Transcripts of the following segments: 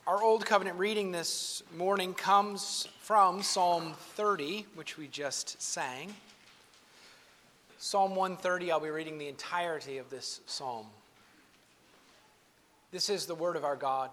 Our Old Covenant reading this morning comes from Psalm 30, which we just sang. Psalm 130, I'll be reading the entirety of this psalm. This is the word of our God.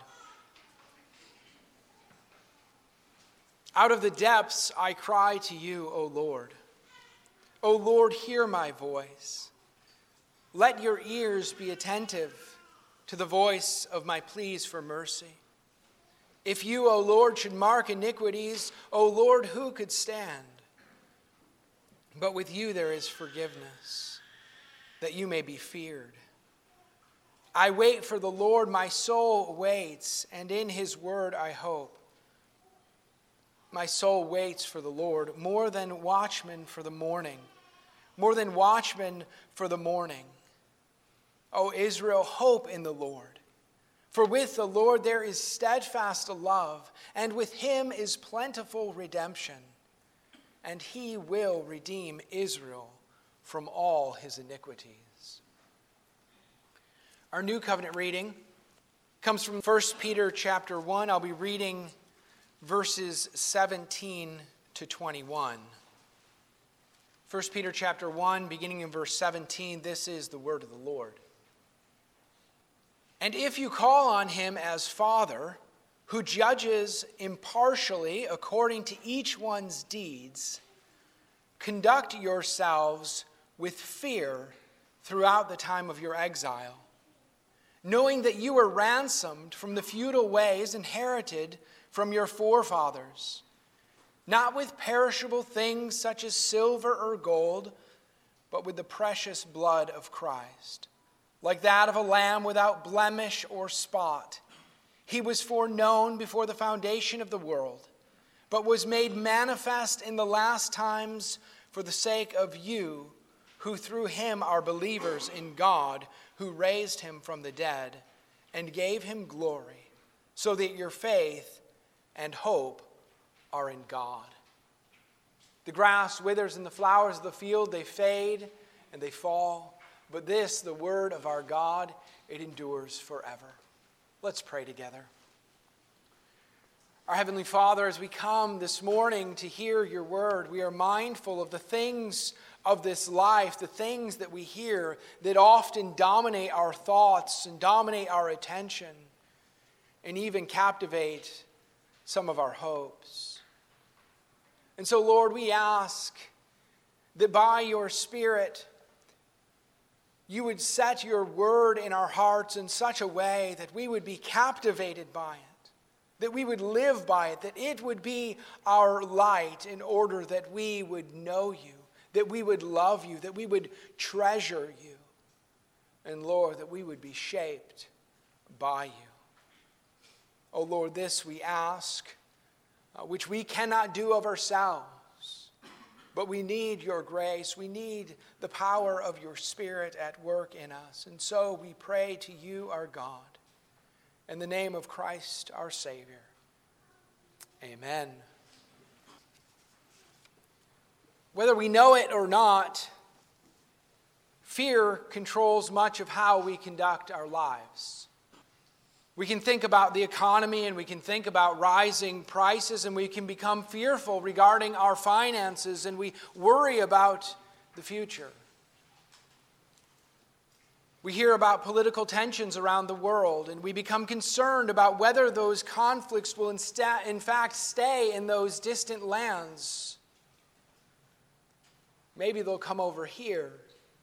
Out of the depths I cry to you, O Lord. O Lord, hear my voice. Let your ears be attentive to the voice of my pleas for mercy. If you, O Lord, should mark iniquities, O Lord, who could stand? But with you there is forgiveness, that you may be feared. I wait for the Lord, my soul waits, and in his word I hope. My soul waits for the Lord, more than watchmen for the morning, more than watchmen for the morning. O Israel, hope in the Lord. For with the Lord there is steadfast love, and with him is plentiful redemption, and he will redeem Israel from all his iniquities. Our New Covenant reading comes from 1 Peter chapter 1. I'll be reading verses 17 to 21. 1 Peter chapter 1, beginning in verse 17, this is the word of the Lord. And if you call on him as Father, who judges impartially according to each one's deeds, conduct yourselves with fear throughout the time of your exile, knowing that you were ransomed from the futile ways inherited from your forefathers, not with perishable things such as silver or gold, but with the precious blood of Christ, like that of a lamb without blemish or spot. He was foreknown before the foundation of the world, but was made manifest in the last times for the sake of you, who through him are believers in God, who raised him from the dead and gave him glory, so that your faith and hope are in God. The grass withers and the flowers of the field, they fade and they fall. But this, the word of our God, it endures forever. Let's pray together. Our Heavenly Father, as we come this morning to hear your word, we are mindful of the things of this life, the things that we hear that often dominate our thoughts and dominate our attention and even captivate some of our hopes. And so, Lord, we ask that by your Spirit, you would set your word in our hearts in such a way that we would be captivated by it, that we would live by it, that it would be our light in order that we would know you, that we would love you, that we would treasure you, and Lord, that we would be shaped by you. Oh Lord, this we ask, which we cannot do of ourselves. But we need your grace. We need the power of your Spirit at work in us. And so we pray to you, our God, in the name of Christ, our Savior. Amen. Whether we know it or not, fear controls much of how we conduct our lives. We can think about the economy and we can think about rising prices and we can become fearful regarding our finances and we worry about the future. We hear about political tensions around the world and we become concerned about whether those conflicts will in fact stay in those distant lands. Maybe they'll come over here.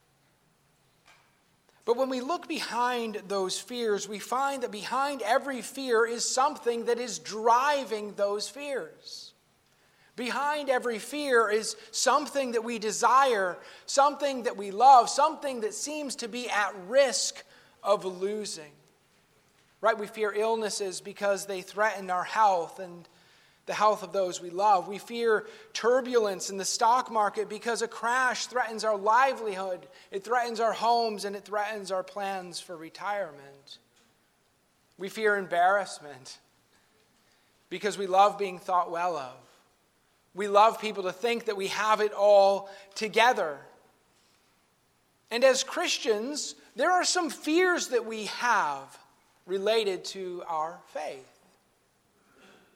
But when we look behind those fears, we find that behind every fear is something that is driving those fears. Behind every fear is something that we desire, something that we love, something that seems to be at risk of losing. Right? We fear illnesses because they threaten our health and the health of those we love. We fear turbulence in the stock market because a crash threatens our livelihood. It threatens our homes and it threatens our plans for retirement. We fear embarrassment because we love being thought well of. We love people to think that we have it all together. And as Christians, there are some fears that we have related to our faith.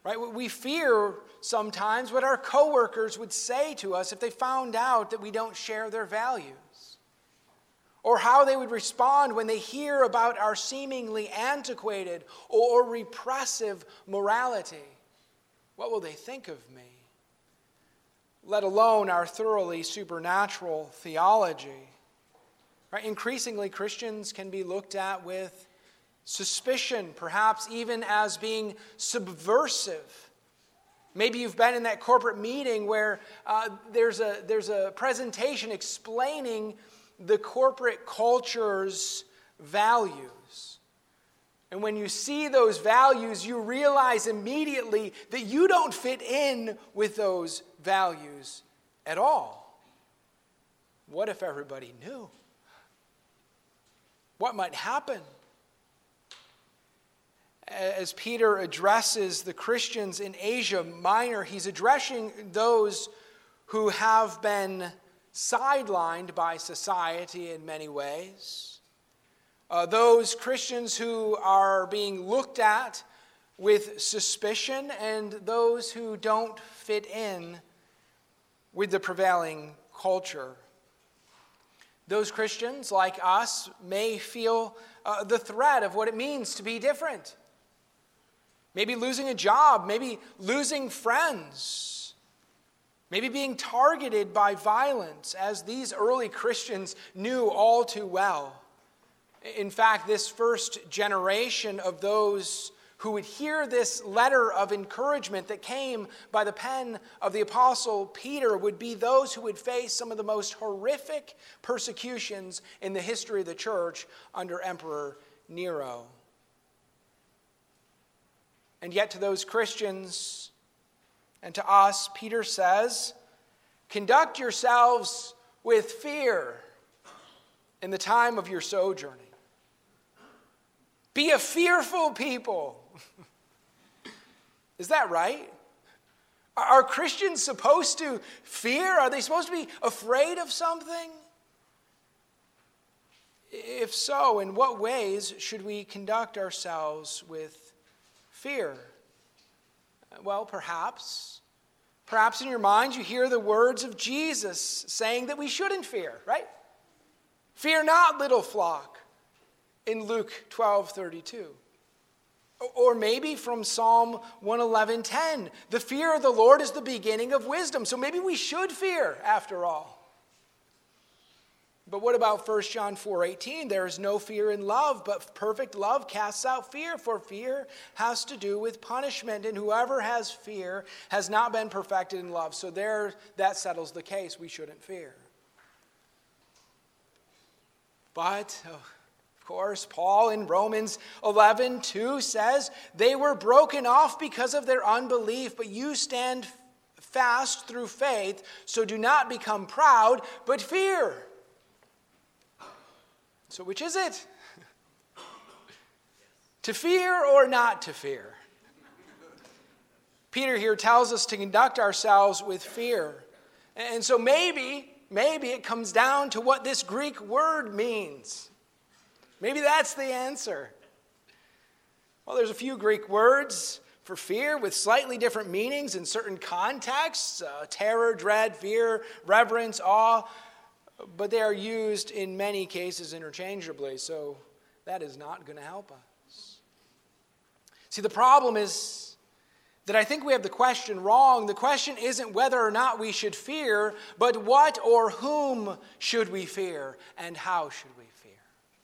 Right? We fear sometimes what our coworkers would say to us if they found out that we don't share their values. Or how they would respond when they hear about our seemingly antiquated or repressive morality. What will they think of me? Let alone our thoroughly supernatural theology. Right? Increasingly, Christians can be looked at with suspicion, perhaps even as being subversive. Maybe you've been in that corporate meeting where there's a presentation explaining the corporate culture's values. And when you see those values, you realize immediately that you don't fit in with those values at all. What if everybody knew? What might happen? As Peter addresses the Christians in Asia Minor, he's addressing those who have been sidelined by society in many ways. Those Christians who are being looked at with suspicion, and those who don't fit in with the prevailing culture. Those Christians, like us, may feel the threat of what it means to be different. Maybe losing a job, maybe losing friends, maybe being targeted by violence, as these early Christians knew all too well. In fact, this first generation of those who would hear this letter of encouragement that came by the pen of the Apostle Peter would be those who would face some of the most horrific persecutions in the history of the church under Emperor Nero. And yet to those Christians and to us, Peter says, conduct yourselves with fear in the time of your sojourning. Be a fearful people. Is that right? Are Christians supposed to fear? Are they supposed to be afraid of something? If so, in what ways should we conduct ourselves with fear? Well, perhaps in your minds you hear the words of Jesus saying that we shouldn't fear, right? Fear not, little flock, in Luke 12:32. Or maybe from Psalm 111:10, the fear of the Lord is the beginning of wisdom. So maybe we should fear after all. But what about 1 John 4:18? There is no fear in love, but perfect love casts out fear, for fear has to do with punishment, and whoever has fear has not been perfected in love. So there, that settles the case. We shouldn't fear. But, of course, Paul in Romans 11:2 says, they were broken off because of their unbelief, but you stand fast through faith, so do not become proud, but fear. So which is it? To fear or not to fear? Peter here tells us to conduct ourselves with fear. And so maybe it comes down to what this Greek word means. Maybe that's the answer. Well, there's a few Greek words for fear with slightly different meanings in certain contexts. Terror, dread, fear, reverence, awe. But they are used in many cases interchangeably, so that is not going to help us. See, the problem is that I think we have the question wrong. The question isn't whether or not we should fear, but what or whom should we fear, and how should we fear?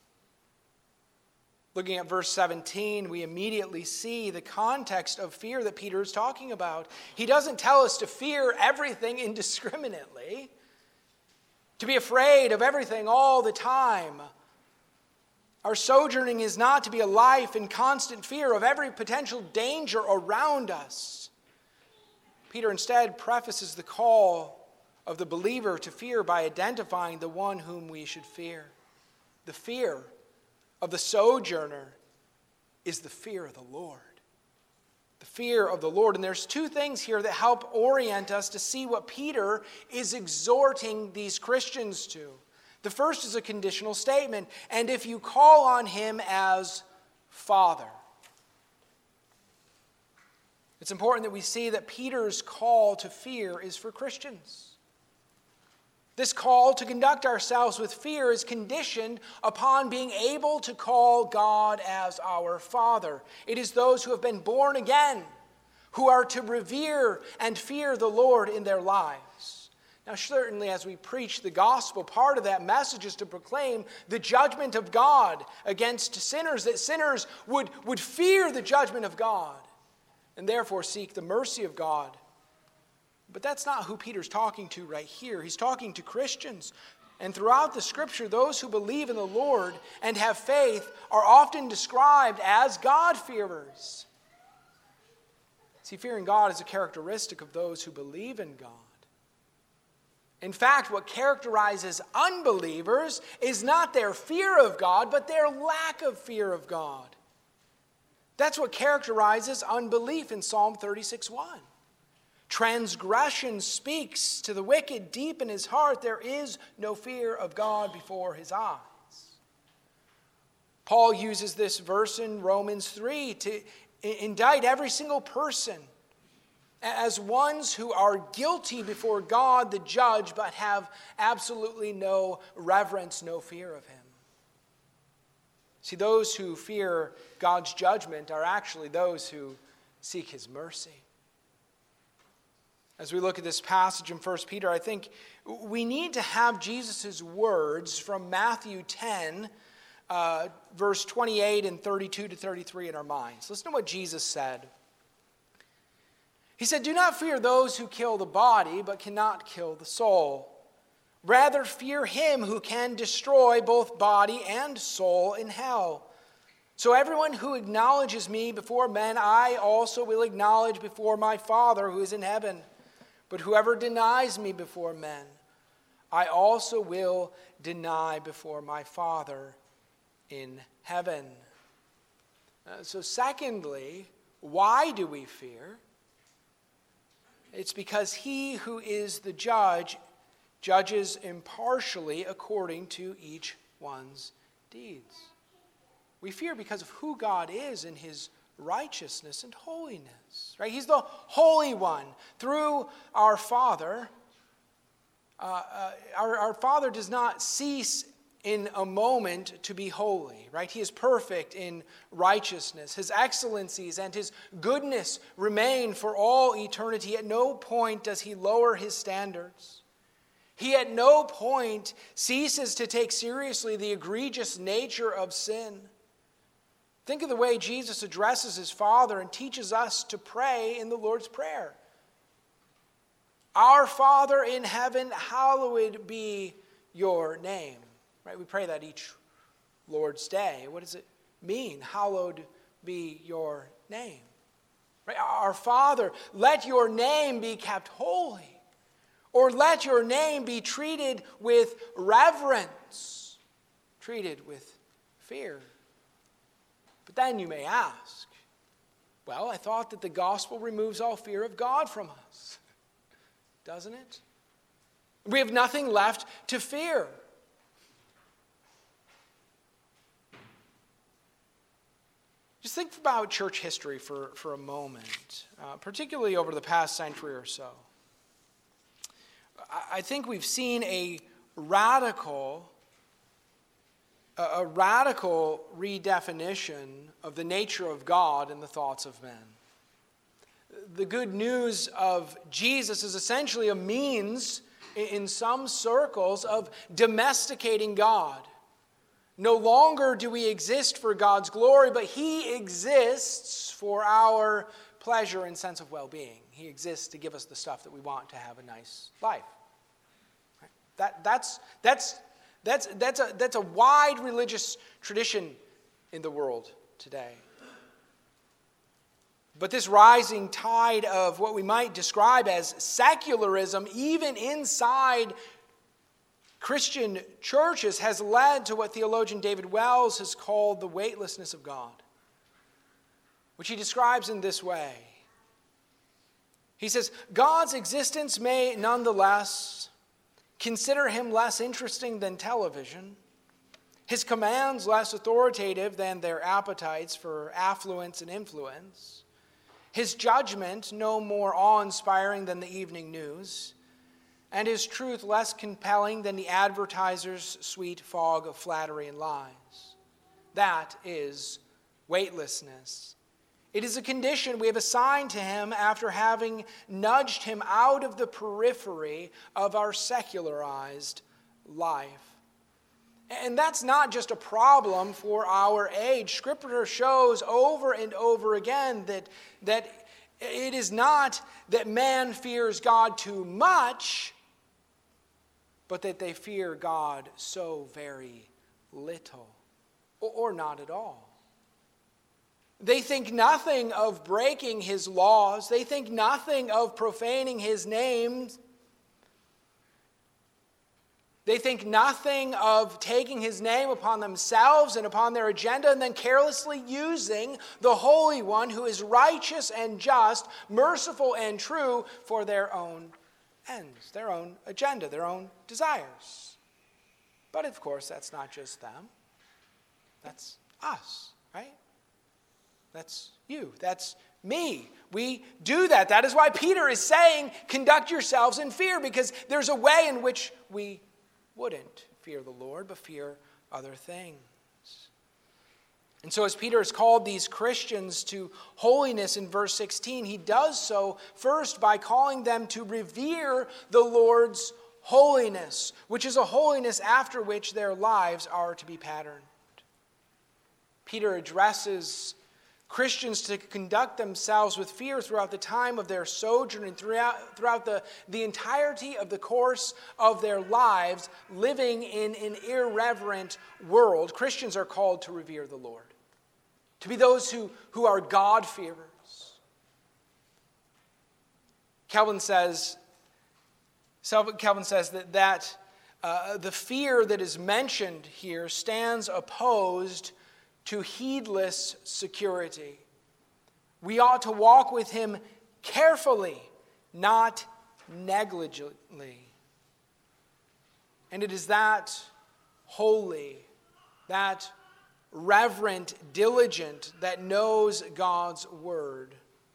Looking at verse 17, we immediately see the context of fear that Peter is talking about. He doesn't tell us to fear everything indiscriminately, to be afraid of everything all the time. Our sojourning is not to be a life in constant fear of every potential danger around us. Peter instead prefaces the call of the believer to fear by identifying the one whom we should fear. The fear of the sojourner is the fear of the Lord. The fear of the Lord. And there's two things here that help orient us to see what Peter is exhorting these Christians to. The first is a conditional statement, and if you call on him as Father. It's important that we see that Peter's call to fear is for Christians. This call to conduct ourselves with fear is conditioned upon being able to call God as our Father. It is those who have been born again who are to revere and fear the Lord in their lives. Now, certainly as we preach the gospel, part of that message is to proclaim the judgment of God against sinners, that sinners would fear the judgment of God and therefore seek the mercy of God. But that's not who Peter's talking to right here. He's talking to Christians. And throughout the Scripture, those who believe in the Lord and have faith are often described as God-fearers. See, fearing God is a characteristic of those who believe in God. In fact, what characterizes unbelievers is not their fear of God, but their lack of fear of God. That's what characterizes unbelief in Psalm 36:1. Transgression speaks to the wicked deep in his heart. There is no fear of God before his eyes. Paul uses this verse in Romans 3 to indict every single person as ones who are guilty before God the judge, but have absolutely no reverence, no fear of him. See, those who fear God's judgment are actually those who seek his mercy. As we look at this passage in 1 Peter, I think we need to have Jesus' words from Matthew 10, verse 28 and 32 to 33 in our minds. Listen to what Jesus said. He said, "Do not fear those who kill the body, but cannot kill the soul. Rather fear him who can destroy both body and soul in hell. So everyone who acknowledges me before men, I also will acknowledge before my Father who is in heaven. But whoever denies me before men, I also will deny before my Father in heaven." So secondly, why do we fear? It's because he who is the judge judges impartially according to each one's deeds. We fear because of who God is in his righteousness and holiness. Right? He's the Holy One. Through our Father, our Father does not cease in a moment to be holy, right? He is perfect in righteousness. His excellencies and his goodness remain for all eternity. At no point does he lower his standards. He at no point ceases to take seriously the egregious nature of sin. Think of the way Jesus addresses his Father and teaches us to pray in the Lord's Prayer. Our Father in heaven, hallowed be your name. Right? We pray that each Lord's Day. What does it mean? Hallowed be your name. Right? Our Father, let your name be kept holy. Or let your name be treated with reverence, treated with fear. But then you may ask, well, I thought that the gospel removes all fear of God from us. Doesn't it? We have nothing left to fear. Just think about church history for a moment, particularly over the past century or so. I think we've seen a radical redefinition of the nature of God and the thoughts of men. The good news of Jesus is essentially a means, in some circles, of domesticating God. No longer do we exist for God's glory, but he exists for our pleasure and sense of well-being. He exists to give us the stuff that we want to have a nice life. That's a wide religious tradition in the world today. But this rising tide of what we might describe as secularism, even inside Christian churches, has led to what theologian David Wells has called the weightlessness of God, which he describes in this way. He says, God's existence may nonetheless consider him less interesting than television, his commands less authoritative than their appetites for affluence and influence, his judgment no more awe-inspiring than the evening news, and his truth less compelling than the advertiser's sweet fog of flattery and lies. That is weightlessness. It is a condition we have assigned to him after having nudged him out of the periphery of our secularized life. And that's not just a problem for our age. Scripture shows over and over again that it is not that man fears God too much, but that they fear God so very little, or not at all. They think nothing of breaking his laws. They think nothing of profaning his name. They think nothing of taking his name upon themselves and upon their agenda and then carelessly using the Holy One who is righteous and just, merciful and true for their own ends, their own agenda, their own desires. But of course, that's not just them. That's us, right? That's you. That's me. We do that. That is why Peter is saying, conduct yourselves in fear, because there's a way in which we wouldn't fear the Lord, but fear other things. And so as Peter has called these Christians to holiness in verse 16, he does so first by calling them to revere the Lord's holiness, which is a holiness after which their lives are to be patterned. Peter addresses Christians to conduct themselves with fear throughout the time of their sojourn and throughout the entirety of the course of their lives, living in an irreverent world. Christians are called to revere the Lord, to be those who are God-fearers. Calvin says that the fear that is mentioned here stands opposed to heedless security. We ought to walk with him carefully, not negligently. And it is that holy, that reverent, diligent, that knows God's word.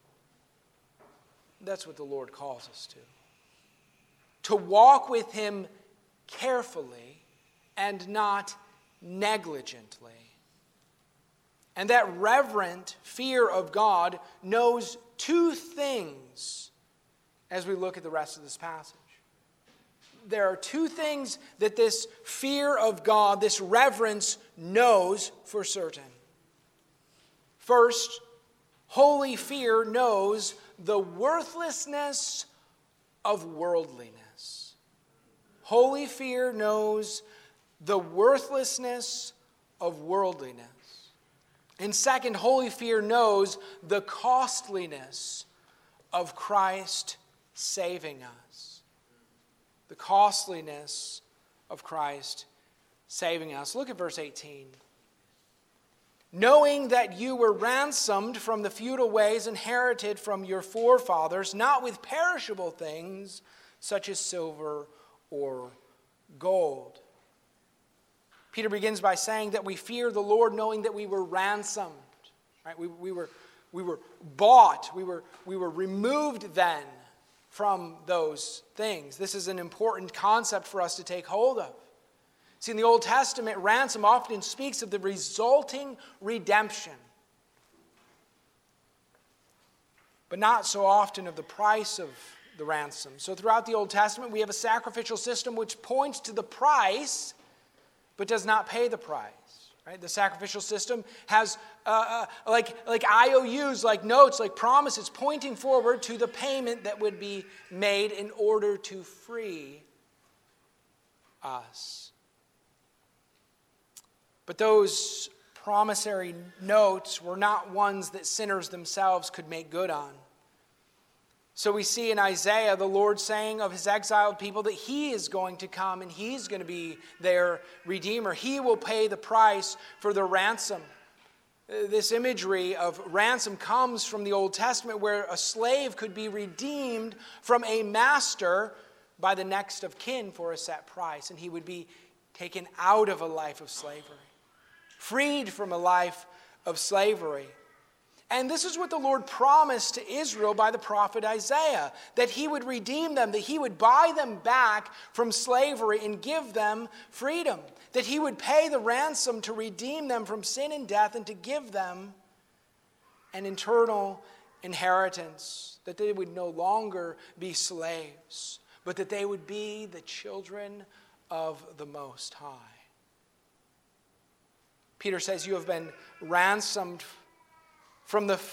That's what the Lord calls us to. To walk with him carefully and not negligently. And that reverent fear of God knows two things as we look at the rest of this passage. There are two things that this fear of God, this reverence, knows for certain. First, holy fear knows the worthlessness of worldliness. Holy fear knows the worthlessness of worldliness. And second, holy fear knows the costliness of Christ saving us. The costliness of Christ saving us. Look at verse 18. Knowing that you were ransomed from the futile ways inherited from your forefathers, not with perishable things such as silver or gold. Peter begins by saying that we fear the Lord knowing that we were ransomed. Right? We were bought. We were removed then from those things. This is an important concept for us to take hold of. See, in the Old Testament, ransom often speaks of the resulting redemption, but not so often of the price of the ransom. So throughout the Old Testament, we have a sacrificial system which points to the price but does not pay the price. Right? The sacrificial system has like IOUs, like notes, like promises, pointing forward to the payment that would be made in order to free us. But those promissory notes were not ones that sinners themselves could make good on. So we see in Isaiah the Lord saying of his exiled people that he is going to come and he's going to be their redeemer. He will pay the price for the ransom. This imagery of ransom comes from the Old Testament, where a slave could be redeemed from a master by the next of kin for a set price, and he would be taken out of a life of slavery, freed from a life of slavery. And this is what the Lord promised to Israel by the prophet Isaiah, that he would redeem them, that he would buy them back from slavery and give them freedom, that he would pay the ransom to redeem them from sin and death and to give them an eternal inheritance, that they would no longer be slaves, but that they would be the children of the Most High. Peter says, you have been ransomed from the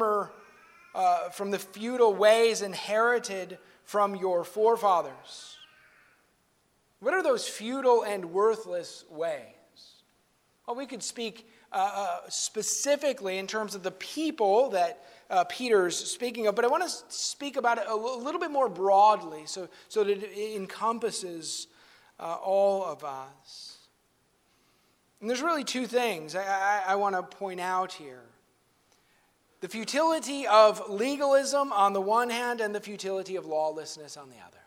feudal ways inherited from your forefathers. What are those feudal and worthless ways? Well, we could speak specifically in terms of the people that Peter's speaking of, but I want to speak about it a little bit more broadly so that it encompasses all of us. And there's really two things I want to point out here. The futility of legalism on the one hand and the futility of lawlessness on the other.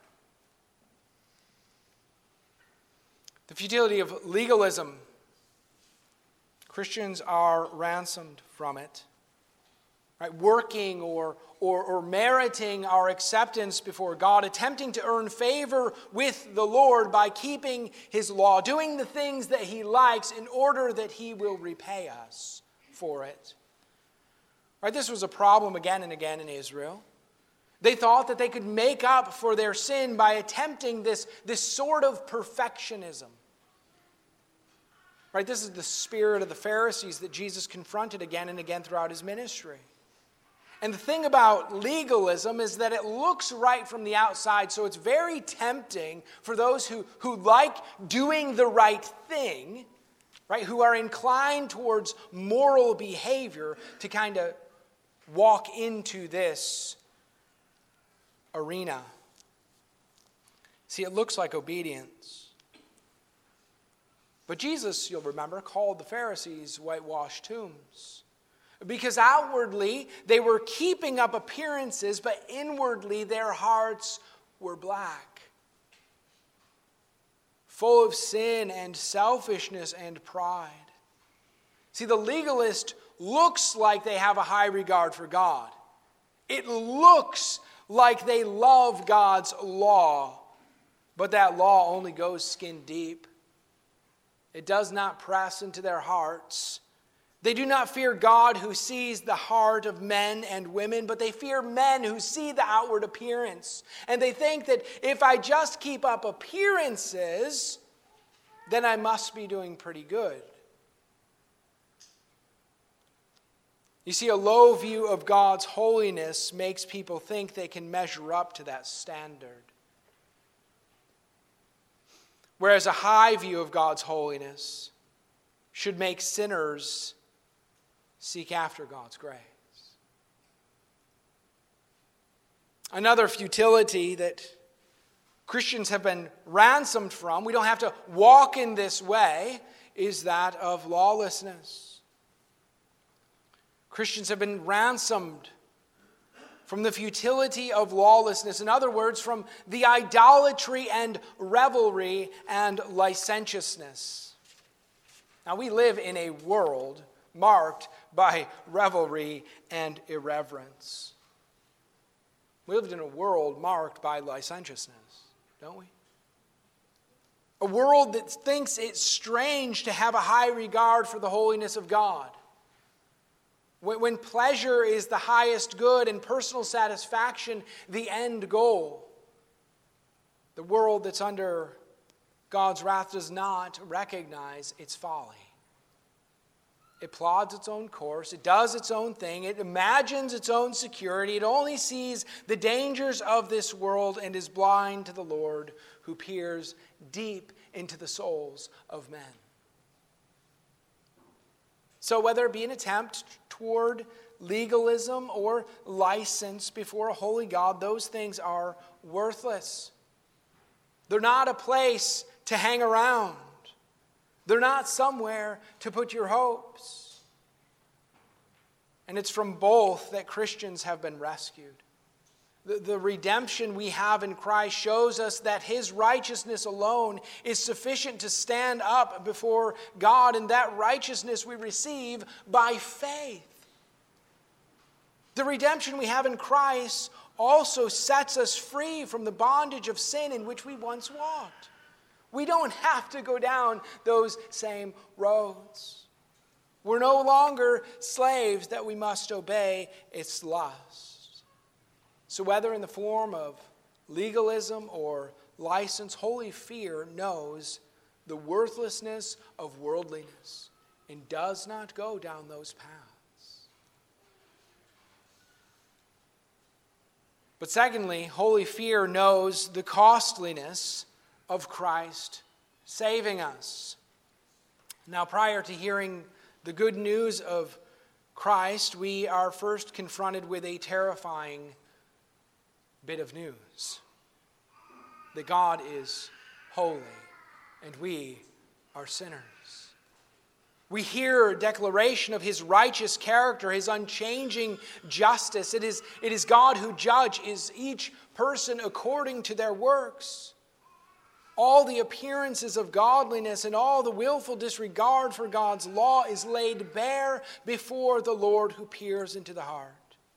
The futility of legalism. Christians are ransomed from it. Right? Working or meriting our acceptance before God, attempting to earn favor with the Lord by keeping His law, doing the things that He likes in order that He will repay us for it. Right, this was a problem again and again in Israel. They thought that they could make up for their sin by attempting this sort of perfectionism. Right, this is the spirit of the Pharisees that Jesus confronted again and again throughout His ministry. And the thing about legalism is that it looks right from the outside, so it's very tempting for those who like doing the right thing, right, who are inclined towards moral behavior to kind of walk into this arena. See, it looks like obedience. But Jesus, you'll remember, called the Pharisees whitewashed tombs. Because outwardly, they were keeping up appearances, but inwardly, their hearts were black. Full of sin and selfishness and pride. See, the legalist looks like they have a high regard for God. It looks like they love God's law, but that law only goes skin deep. It does not press into their hearts. They do not fear God who sees the heart of men and women, but they fear men who see the outward appearance. And they think that if I just keep up appearances, then I must be doing pretty good. You see, a low view of God's holiness makes people think they can measure up to that standard. Whereas a high view of God's holiness should make sinners seek after God's grace. Another futility that Christians have been ransomed from, we don't have to walk in this way, is that of lawlessness. Christians have been ransomed from the futility of lawlessness. In other words, from the idolatry and revelry and licentiousness. Now, we live in a world marked by revelry and irreverence. We live in a world marked by licentiousness, don't we? A world that thinks it's strange to have a high regard for the holiness of God. When pleasure is the highest good and personal satisfaction the end goal. The world that's under God's wrath does not recognize its folly. It plods its own course. It does its own thing. It imagines its own security. It only sees the dangers of this world and is blind to the Lord who peers deep into the souls of men. So whether it be an attempt toward legalism or license before a holy God, those things are worthless. They're not a place to hang around. They're not somewhere to put your hopes. And it's from both that Christians have been rescued. The redemption we have in Christ shows us that His righteousness alone is sufficient to stand up before God, and that righteousness we receive by faith. The redemption we have in Christ also sets us free from the bondage of sin in which we once walked. We don't have to go down those same roads. We're no longer slaves that we must obey its lusts. So whether in the form of legalism or license, holy fear knows the worthlessness of worldliness and does not go down those paths. But secondly, holy fear knows the costliness of Christ saving us. Now, prior to hearing the good news of Christ, we are first confronted with a terrifying bit of news: that God is holy and we are sinners. We hear a declaration of his righteous character, his unchanging justice. It is God who judges each person according to their works. All the appearances of godliness and all the willful disregard for God's law is laid bare before the Lord who peers into the heart.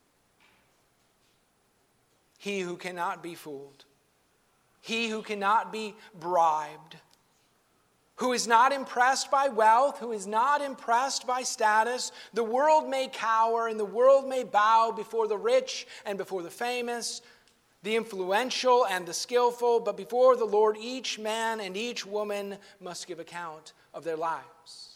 He who cannot be fooled, he who cannot be bribed, who is not impressed by wealth, who is not impressed by status. The world may cower and the world may bow before the rich and before the famous, the influential and the skillful, but before the Lord each man and each woman must give account of their lives.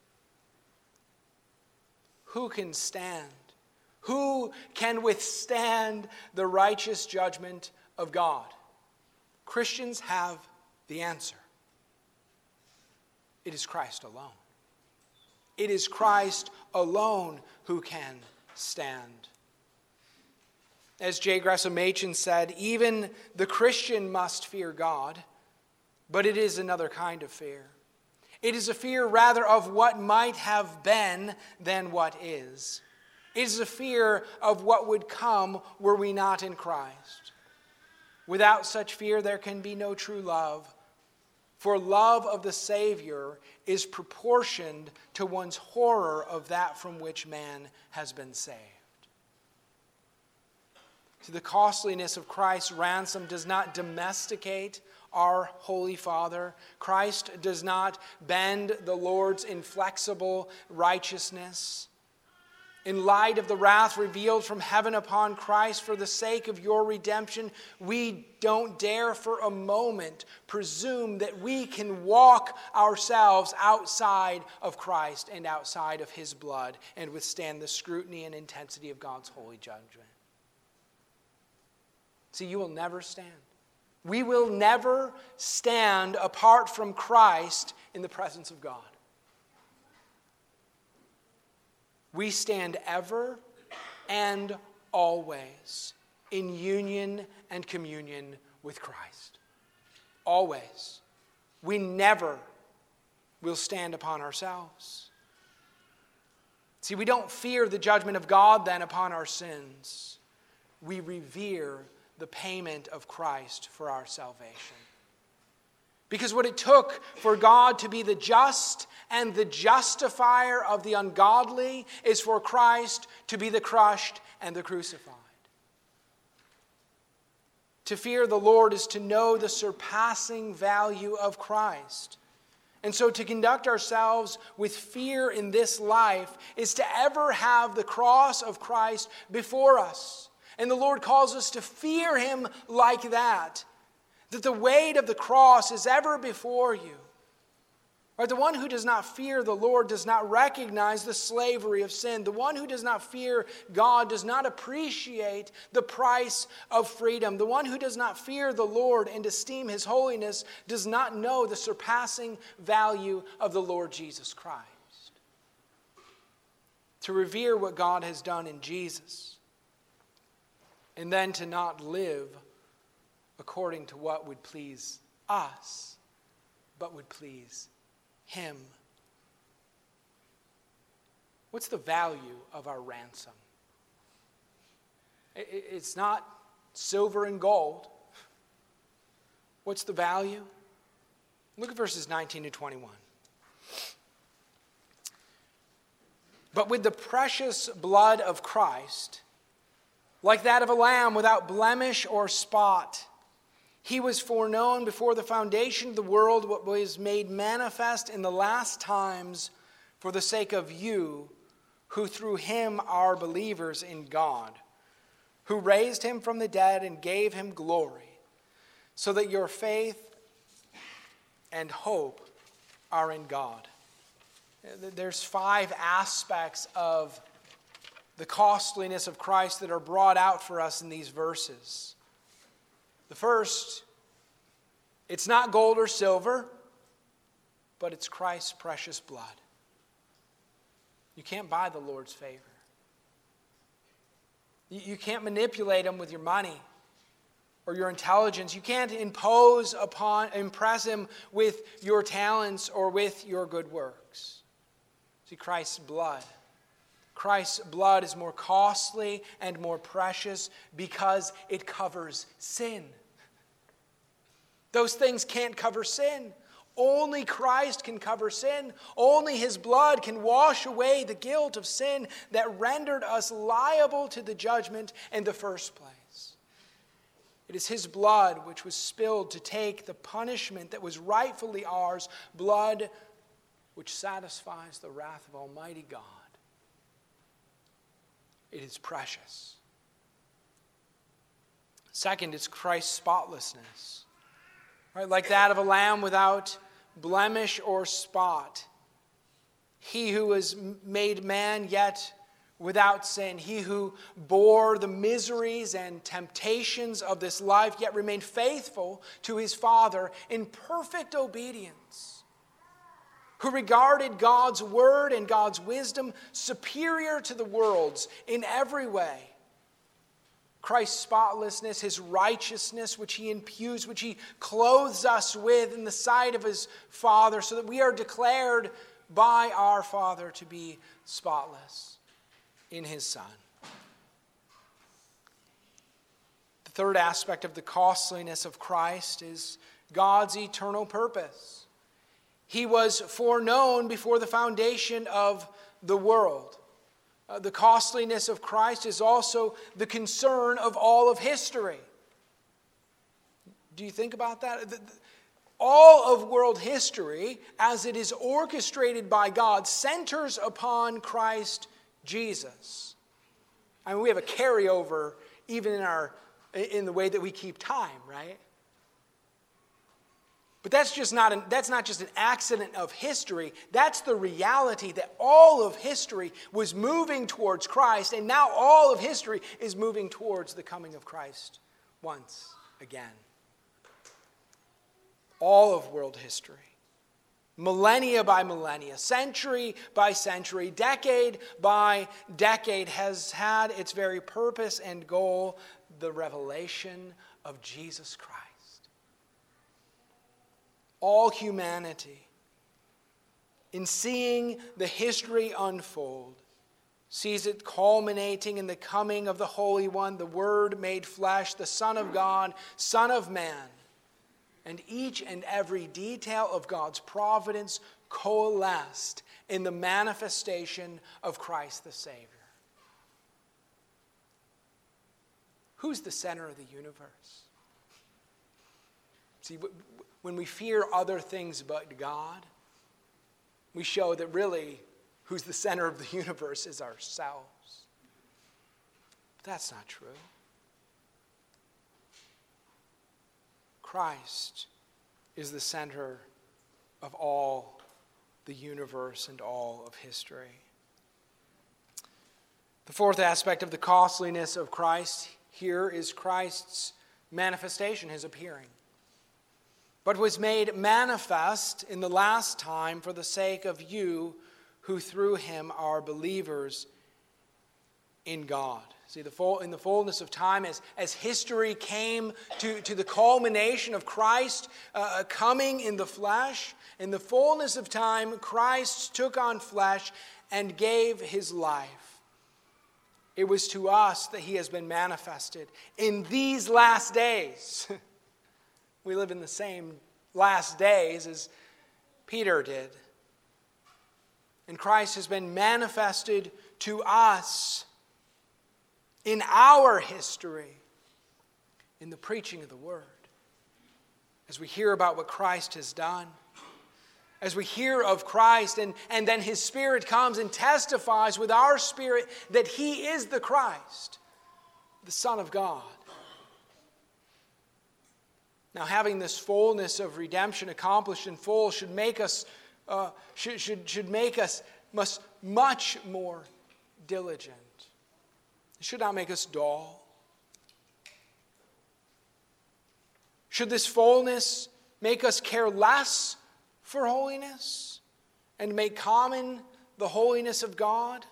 Who can stand? Who can withstand the righteous judgment of God? Christians have the answer. It is Christ alone. It is Christ alone who can stand. As J. Gresham Machen said, even the Christian must fear God, but it is another kind of fear. It is a fear rather of what might have been than what is. It is a fear of what would come were we not in Christ. Without such fear, there can be no true love, for love of the Savior is proportioned to one's horror of that from which man has been saved. So the costliness of Christ's ransom does not domesticate our Holy Father. Christ does not bend the Lord's inflexible righteousness. In light of the wrath revealed from heaven upon Christ for the sake of your redemption, we don't dare for a moment presume that we can walk ourselves outside of Christ and outside of his blood and withstand the scrutiny and intensity of God's holy judgment. See, you will never stand. We will never stand apart from Christ in the presence of God. We stand ever and always in union and communion with Christ. Always. We never will stand upon ourselves. See, we don't fear the judgment of God then upon our sins. We revere the payment of Christ for our salvation. Because what it took for God to be the just and the justifier of the ungodly is for Christ to be the crushed and the crucified. To fear the Lord is to know the surpassing value of Christ. And so to conduct ourselves with fear in this life is to ever have the cross of Christ before us. And the Lord calls us to fear him like that. That the weight of the cross is ever before you. Right? The one who does not fear the Lord does not recognize the slavery of sin. The one who does not fear God does not appreciate the price of freedom. The one who does not fear the Lord and esteem his holiness does not know the surpassing value of the Lord Jesus Christ. To revere what God has done in Jesus, and then to not live according to what would please us, but would please him. What's the value of our ransom? It's not silver and gold. What's the value? Look at verses 19 to 21. But with the precious blood of Christ, like that of a lamb without blemish or spot. He was foreknown before the foundation of the world, what was made manifest in the last times for the sake of you, who through him are believers in God, who raised him from the dead and gave him glory, so that your faith and hope are in God. There's 5 aspects of the costliness of Christ that are brought out for us in these verses. The first, it's not gold or silver, but it's Christ's precious blood. You can't buy the Lord's favor. You can't manipulate him with your money or your intelligence. You can't impress him with your talents or with your good works. See, Christ's blood is more costly and more precious because it covers sin. Those things can't cover sin. Only Christ can cover sin. Only his blood can wash away the guilt of sin that rendered us liable to the judgment in the first place. It is his blood which was spilled to take the punishment that was rightfully ours, blood which satisfies the wrath of Almighty God. It is precious. Second, it's Christ's spotlessness. Right, like that of a lamb without blemish or spot. He who was made man yet without sin. He who bore the miseries and temptations of this life yet remained faithful to his Father in perfect obedience. Who regarded God's word and God's wisdom superior to the world's in every way. Christ's spotlessness, his righteousness, which he impues, which he clothes us with in the sight of his Father, so that we are declared by our Father to be spotless in his Son. The third aspect of the costliness of Christ is God's eternal purpose. He was foreknown before the foundation of the world. The costliness of Christ is also the concern of all of history. Do you think about that? All of world history, as it is orchestrated by God, centers upon Christ Jesus. I mean, we have a carryover even in the way that we keep time, right? But that's not just an accident of history. That's the reality that all of history was moving towards Christ, and now all of history is moving towards the coming of Christ once again. All of world history, millennia by millennia, century by century, decade by decade, has had its very purpose and goal, the revelation of Jesus Christ. All humanity, in seeing the history unfold, sees it culminating in the coming of the Holy One, the Word made flesh, the Son of God, Son of Man. And each and every detail of God's providence coalesced in the manifestation of Christ the Savior. Who's the center of the universe? See, when we fear other things but God, we show that really who's the center of the universe is ourselves. But that's not true. Christ is the center of all the universe and all of history. The fourth aspect of the costliness of Christ here is Christ's manifestation, his appearing. But was made manifest in the last time for the sake of you who through him are believers in God. See, in the fullness of time, as history came to the culmination of Christ coming in the flesh, in the fullness of time, Christ took on flesh and gave his life. It was to us that he has been manifested in these last days. We live in the same last days as Peter did. And Christ has been manifested to us in our history, in the preaching of the Word. As we hear about what Christ has done, as we hear of Christ, and then His Spirit comes and testifies with our spirit that He is the Christ, the Son of God. Now, having this fullness of redemption accomplished in full should make us much more diligent. It should not make us dull. Should this fullness make us care less for holiness and make common the holiness of God?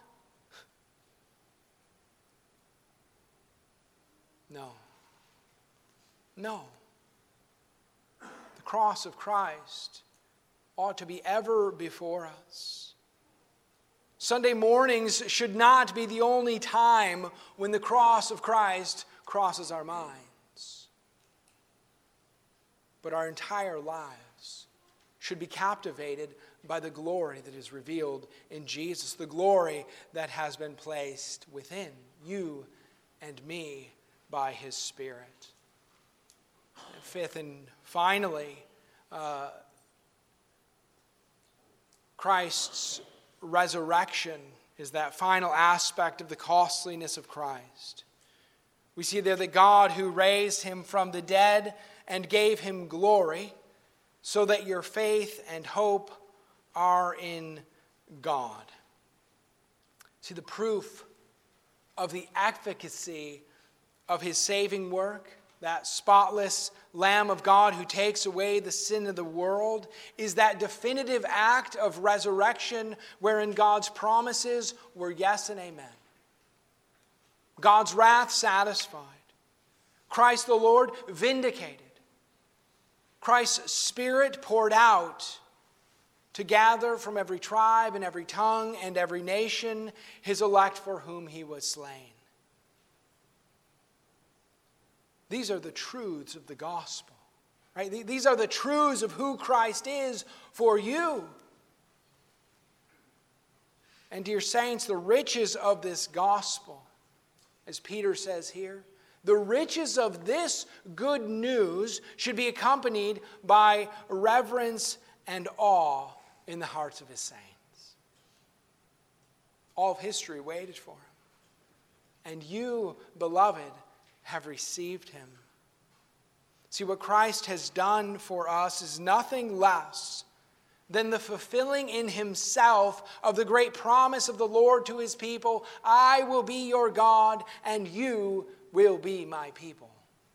No. No. The cross of Christ ought to be ever before us. Sunday mornings should not be the only time when the cross of Christ crosses our minds. But our entire lives should be captivated by the glory that is revealed in Jesus, the glory that has been placed within you and me by His Spirit. And fifth and finally, Christ's resurrection is that final aspect of the costliness of Christ. We see there that God who raised Him from the dead and gave Him glory, so that your faith and hope are in God. See, the proof of the efficacy of His saving work, that spotless Lamb of God who takes away the sin of the world, is that definitive act of resurrection wherein God's promises were yes and amen. God's wrath satisfied. Christ the Lord vindicated. Christ's Spirit poured out to gather from every tribe and every tongue and every nation His elect for whom He was slain. These are the truths of the gospel, right? These are the truths of who Christ is for you. And dear saints, the riches of this gospel, as Peter says here, the riches of this good news should be accompanied by reverence and awe in the hearts of His saints. All of history waited for Him. And you, beloved, have received Him. See, what Christ has done for us is nothing less than the fulfilling in Himself of the great promise of the Lord to His people, I will be your God, and you will be my people.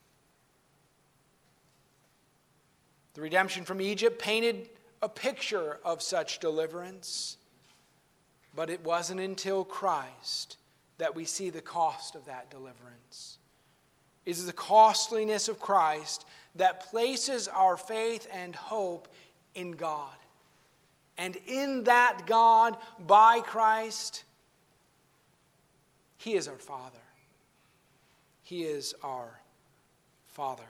The redemption from Egypt painted a picture of such deliverance, but it wasn't until Christ that we see the cost of that deliverance. It is the costliness of Christ that places our faith and hope in God. And in that God, by Christ, He is our Father. He is our Father.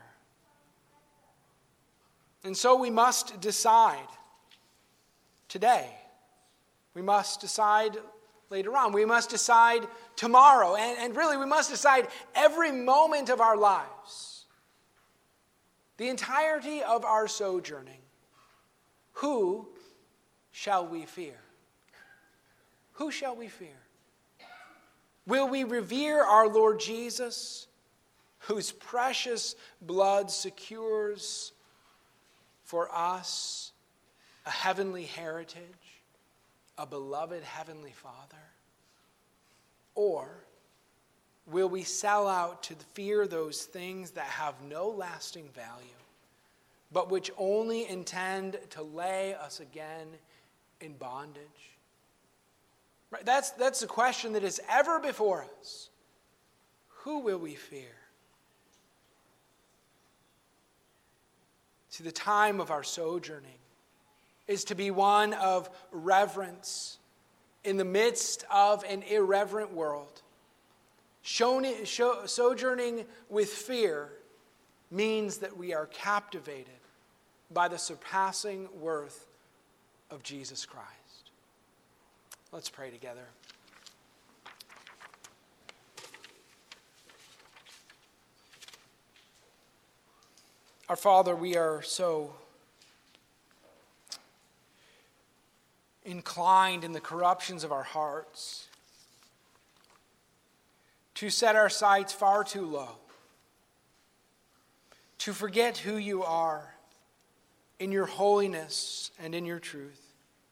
And so we must decide today. We must decide later on. We must decide tomorrow. And really, we must decide every moment of our lives. The entirety of our sojourning. Who shall we fear? Who shall we fear? Will we revere our Lord Jesus, whose precious blood secures for us a heavenly heritage, a beloved heavenly Father? Or will we sell out to fear those things that have no lasting value, but which only intend to lay us again in bondage? Right? That's the question that is ever before us. Who will we fear? See, the time of our sojourning is to be one of reverence in the midst of an irreverent world. Sojourning with fear means that we are captivated by the surpassing worth of Jesus Christ. Let's pray together. Our Father, we are so inclined in the corruptions of our hearts to set our sights far too low, to forget who you are in your holiness and in your truth.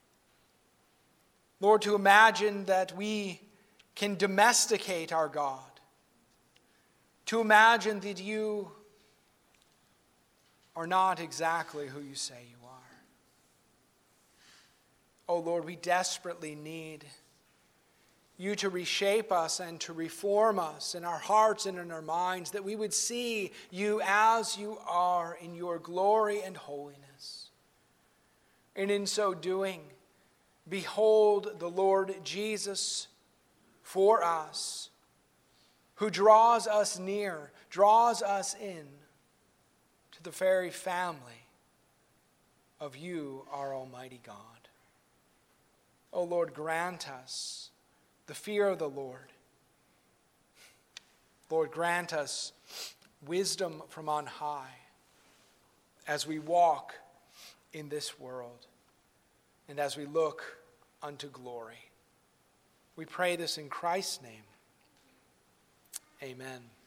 Lord, to imagine that we can domesticate our God, to imagine that you are not exactly who you say you are. Oh Lord, we desperately need you to reshape us and to reform us in our hearts and in our minds, that we would see you as you are in your glory and holiness. And in so doing, behold the Lord Jesus for us, who draws us near, draws us in to the very family of you, our Almighty God. O Lord, grant us the fear of the Lord. Lord, grant us wisdom from on high as we walk in this world and as we look unto glory. We pray this in Christ's name. Amen.